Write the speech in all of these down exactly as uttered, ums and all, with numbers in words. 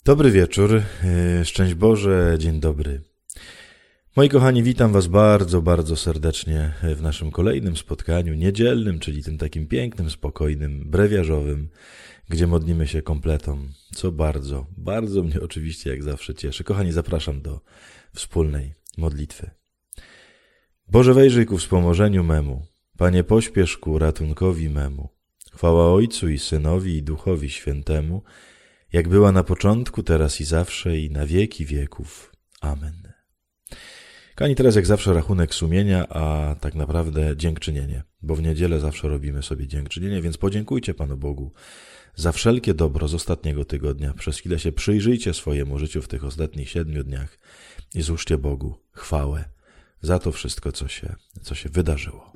Dobry wieczór, szczęść Boże, dzień dobry. Moi kochani, witam was bardzo, bardzo serdecznie w naszym kolejnym spotkaniu niedzielnym, czyli tym takim pięknym, spokojnym, brewiarzowym, gdzie modlimy się kompletą, co bardzo, bardzo mnie oczywiście jak zawsze cieszy. Kochani, zapraszam do wspólnej modlitwy. Boże, wejrzyj ku wspomożeniu memu, Panie, pośpiesz ku ratunkowi memu. Chwała Ojcu i Synowi i Duchowi Świętemu, jak była na początku, teraz i zawsze, i na wieki wieków. Amen. Kochani, teraz jak zawsze rachunek sumienia, a tak naprawdę dziękczynienie, bo w niedzielę zawsze robimy sobie dziękczynienie, więc podziękujcie Panu Bogu za wszelkie dobro z ostatniego tygodnia. Przez chwilę się przyjrzyjcie swojemu życiu w tych ostatnich siedmiu dniach i złóżcie Bogu chwałę za to wszystko, co się, co się wydarzyło.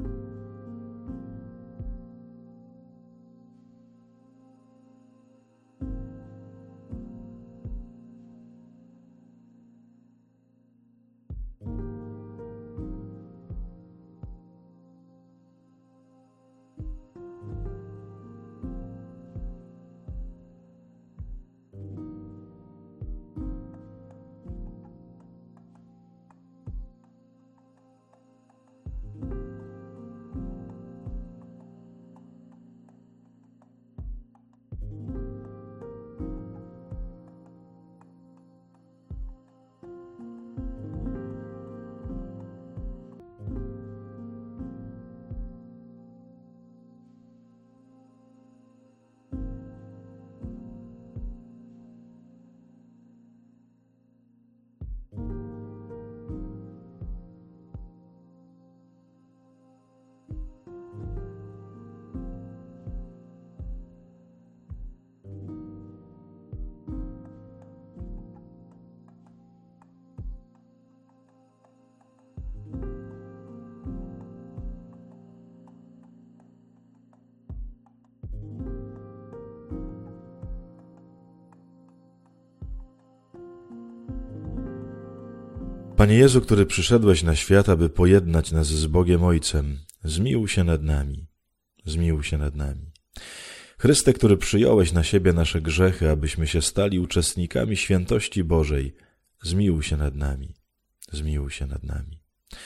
Panie Jezu, który przyszedłeś na świat, aby pojednać nas z Bogiem Ojcem, zmiłuj się nad nami, zmiłuj się nad nami. Chryste, który przyjąłeś na siebie nasze grzechy, abyśmy się stali uczestnikami świętości Bożej, zmiłuj się nad nami, zmiłuj się nad nami.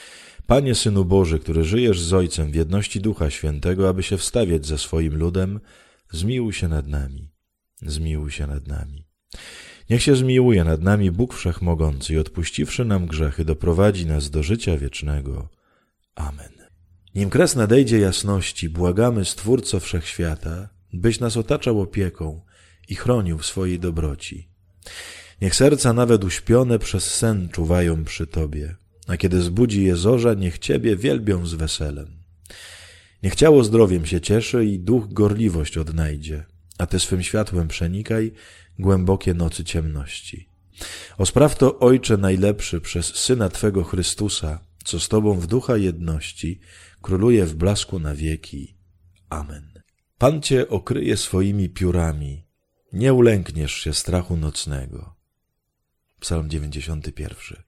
Panie Synu Boży, który żyjesz z Ojcem w jedności Ducha Świętego, aby się wstawiać ze swoim ludem, zmiłuj się nad nami, zmiłuj się nad nami. Niech się zmiłuje nad nami Bóg Wszechmogący i odpuściwszy nam grzechy, doprowadzi nas do życia wiecznego. Amen. Nim kres nadejdzie jasności, błagamy Stwórco Wszechświata, byś nas otaczał opieką i chronił w swojej dobroci. Niech serca nawet uśpione przez sen czuwają przy Tobie, a kiedy zbudzi je zorza, niech Ciebie wielbią z weselem. Niech ciało zdrowiem się cieszy i duch gorliwość odnajdzie, a Ty swym światłem przenikaj głębokie nocy ciemności. O spraw to, Ojcze najlepszy, przez Syna Twego Chrystusa, co z Tobą w ducha jedności, króluje w blasku na wieki. Amen. Pan Cię okryje swoimi piórami, nie ulękniesz się strachu nocnego. Psalm dziewięćdziesiąty pierwszy.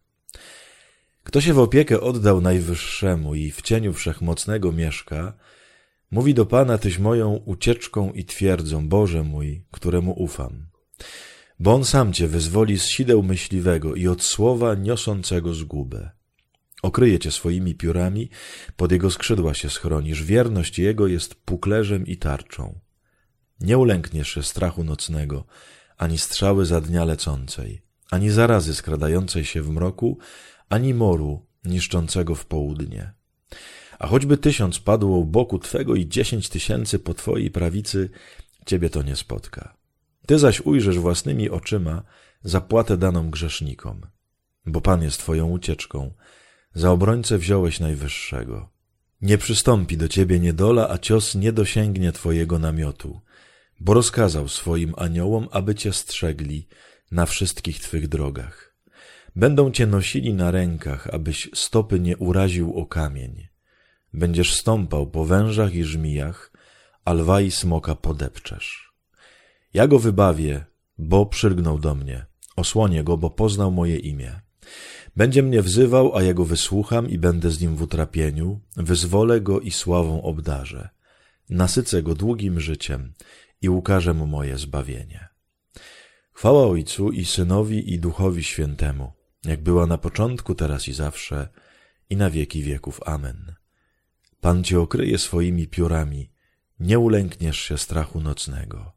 Kto się w opiekę oddał Najwyższemu i w cieniu Wszechmocnego mieszka, mówi do Pana: Tyś moją ucieczką i twierdzą, Boże mój, któremu ufam. Bo On sam Cię wyzwoli z sideł myśliwego i od słowa niosącego zgubę. Okryje Cię swoimi piórami, pod Jego skrzydła się schronisz, wierność Jego jest puklerzem i tarczą. Nie ulękniesz się strachu nocnego, ani strzały za dnia lecącej, ani zarazy skradającej się w mroku, ani moru niszczącego w południe. A choćby tysiąc padło u boku Twego i dziesięć tysięcy po Twojej prawicy, Ciebie to nie spotka. Ty zaś ujrzysz własnymi oczyma zapłatę daną grzesznikom, bo Pan jest Twoją ucieczką, za obrońcę wziąłeś Najwyższego. Nie przystąpi do Ciebie niedola, a cios nie dosięgnie Twojego namiotu, bo rozkazał swoim aniołom, aby Cię strzegli na wszystkich Twych drogach. Będą Cię nosili na rękach, abyś stopy nie uraził o kamień. Będziesz stąpał po wężach i żmijach, a lwa i smoka podepczesz. Ja go wybawię, bo przylgnął do mnie. Osłonię go, bo poznał moje imię. Będzie mnie wzywał, a ja go wysłucham i będę z nim w utrapieniu. Wyzwolę go i sławą obdarzę. Nasycę go długim życiem i ukażę mu moje zbawienie. Chwała Ojcu i Synowi i Duchowi Świętemu, jak była na początku, teraz i zawsze, i na wieki wieków. Amen. Pan cię okryje swoimi piórami, nie ulękniesz się strachu nocnego.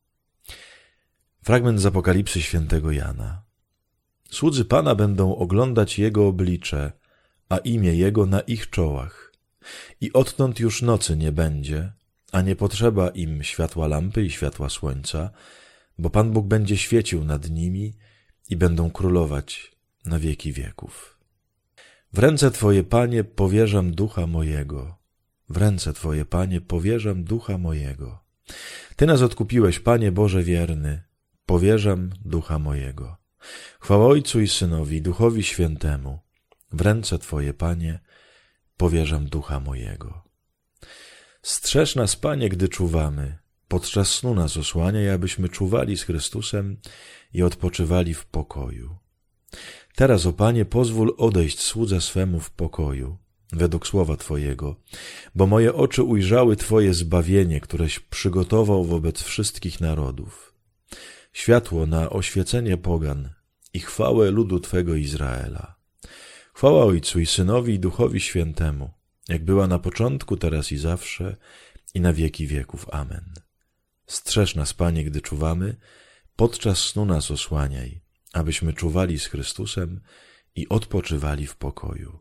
Fragment z Apokalipsy świętego Jana. Słudzy Pana będą oglądać Jego oblicze, a imię Jego na ich czołach. I odtąd już nocy nie będzie, a nie potrzeba im światła lampy i światła słońca, bo Pan Bóg będzie świecił nad nimi i będą królować na wieki wieków. W ręce Twoje, Panie, powierzam ducha mojego. W ręce Twoje, Panie, powierzam ducha mojego. Ty nas odkupiłeś, Panie Boże wierny, powierzam ducha mojego. Chwała Ojcu i Synowi, i Duchowi Świętemu. W ręce Twoje, Panie, powierzam ducha mojego. Strzeż nas, Panie, gdy czuwamy. Podczas snu nas osłaniaj, abyśmy czuwali z Chrystusem i odpoczywali w pokoju. Teraz, o Panie, pozwól odejść słudze swemu w pokoju, według słowa Twojego, bo moje oczy ujrzały Twoje zbawienie, któreś przygotował wobec wszystkich narodów. Światło na oświecenie pogan i chwałę ludu Twego Izraela. Chwała Ojcu i Synowi i Duchowi Świętemu, jak była na początku, teraz i zawsze, i na wieki wieków. Amen. Strzeż nas, Panie, gdy czuwamy, podczas snu nas osłaniaj, abyśmy czuwali z Chrystusem i odpoczywali w pokoju.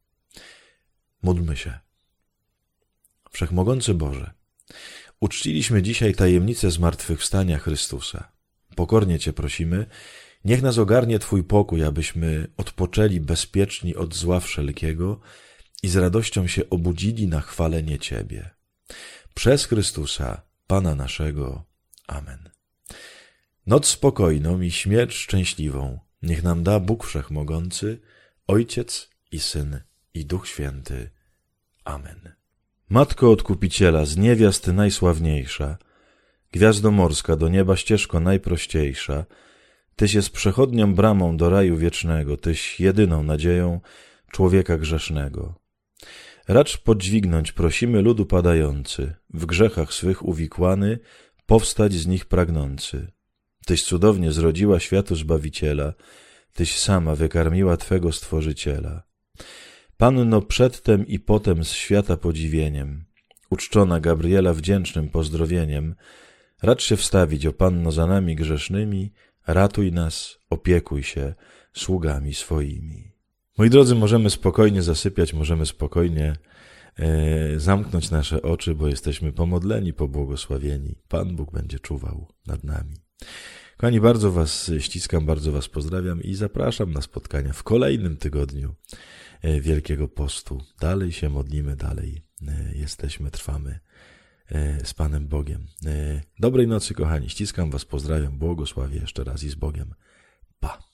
Módlmy się. Wszechmogący Boże, uczciliśmy dzisiaj tajemnicę zmartwychwstania Chrystusa. Pokornie Cię prosimy, niech nas ogarnie Twój pokój, abyśmy odpoczęli bezpieczni od zła wszelkiego i z radością się obudzili na chwalenie Ciebie. Przez Chrystusa, Pana naszego. Amen. Noc spokojną i śmierć szczęśliwą niech nam da Bóg Wszechmogący, Ojciec i Syn i Duch Święty. Amen. Matko Odkupiciela, z niewiast najsławniejsza, gwiazdo morska, do nieba ścieżko najprościejsza, Tyś jest przechodnią bramą do raju wiecznego, Tyś jedyną nadzieją człowieka grzesznego. Racz podźwignąć prosimy ludu padający, w grzechach swych uwikłany, powstać z nich pragnący. Tyś cudownie zrodziła światu Zbawiciela, Tyś sama wykarmiła Twego Stworzyciela. Panno przedtem i potem z świata podziwieniem, uczczona Gabriela wdzięcznym pozdrowieniem, racz się wstawić, o Panno, za nami grzesznymi, ratuj nas, opiekuj się sługami swoimi. Moi drodzy, możemy spokojnie zasypiać, możemy spokojnie e, zamknąć nasze oczy, bo jesteśmy pomodleni, pobłogosławieni. Pan Bóg będzie czuwał nad nami. Kochani, bardzo Was ściskam, bardzo Was pozdrawiam i zapraszam na spotkania w kolejnym tygodniu Wielkiego Postu. Dalej się modlimy, dalej jesteśmy, trwamy z Panem Bogiem. Dobrej nocy, kochani, ściskam Was, pozdrawiam, błogosławię jeszcze raz i z Bogiem. Pa!